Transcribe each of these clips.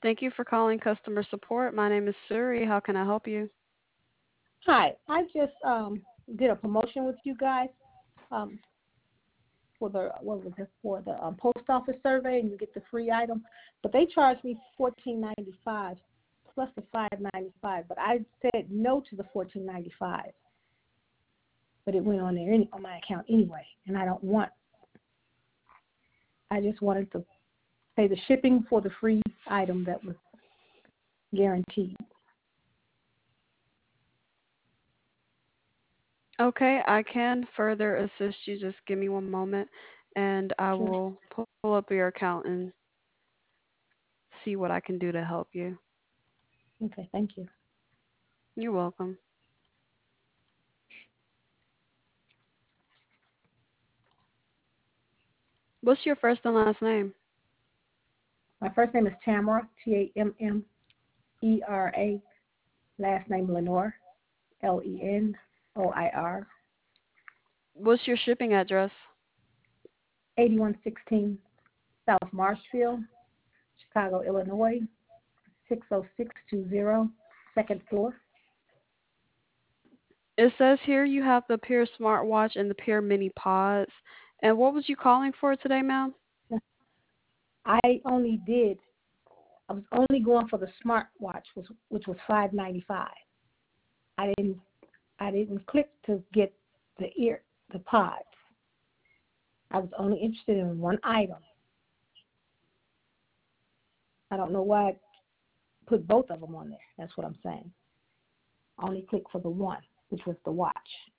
Thank you for calling customer support. My name is Suri. How can I help you? Hi, I just did a promotion with you guys um, for the post office survey, and you get the free item. But they charged me $14.95 plus the $5.95. But I said no to the $14.95. But it went on there on my account anyway, and I don't want. I just wanted to pay the shipping for the free item that was guaranteed. Okay, I can further assist you. Just give me one moment and I Sure. will pull up your account and see what I can do to help you. Okay, thank you. You're welcome. What's your first and last name? My first name is Tamara, Tammera. Last name Lenore, Lenoir. What's your shipping address? 8116 South Marshfield, Chicago, Illinois, 60620, second floor. It says here you have the Peer smartwatch and the Peer mini pods. And what was you calling for today, ma'am? I only did. I was only going for the smartwatch, which was $5.95. I didn't click to get the pods. I was only interested in one item. I don't know why I put both of them on there. That's what I'm saying. I only clicked for the one, which was the watch.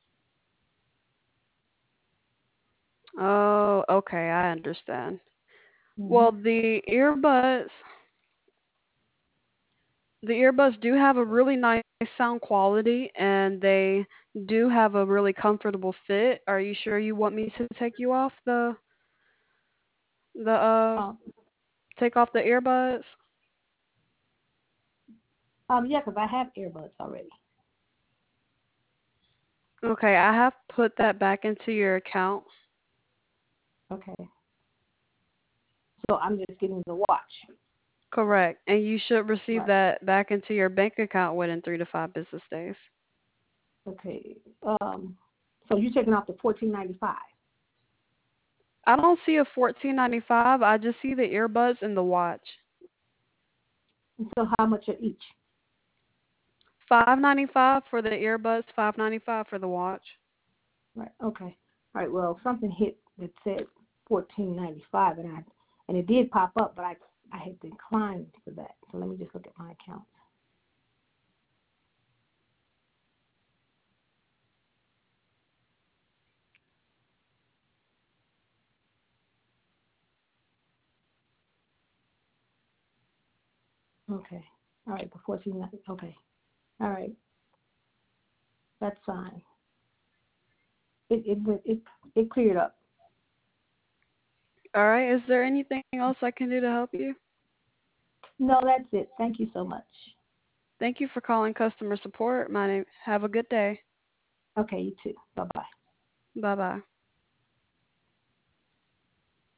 Oh, okay, I understand. Hmm. Well, the earbuds do have a really nice sound quality and they do have a really comfortable fit. Are you sure you want me to take you off the Um, take off the earbuds? yeah, because I have earbuds already. Okay, I have put that back into your account. Okay. So I'm just getting the watch. Correct. And you should receive Right. that back into your bank account within 3 to 5 business days. Okay. So you're taking off the $14.95. I don't see a 14.95. I just see the earbuds and the watch. So how much are each? 5.95 for the earbuds, 5.95 for the watch. Right. Okay. All right. Well, something hit that said 14.95, and it did pop up, but I had declined for that. So let me just look at my account. Okay. All right. The 14. Okay. All right. That's fine. It cleared up. All right. Is there anything else I can do to help you? No, that's it. Thank you so much. Thank you for calling customer support. Have a good day. Okay. You too. Bye bye. Bye bye.